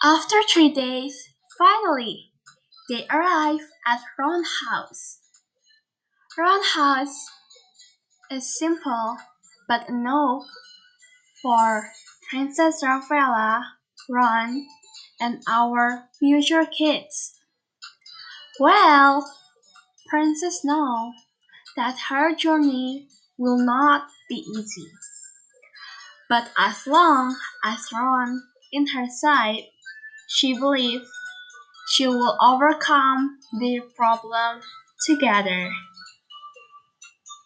After 3 days, finally, they arrive at Ron House. Ron House is simple but enough for Princess Rafaela, Ron, and our future kids. Well, Princess knows that her journey will not be easy. But as long as Ron in her side, she believes she will overcome the problem together.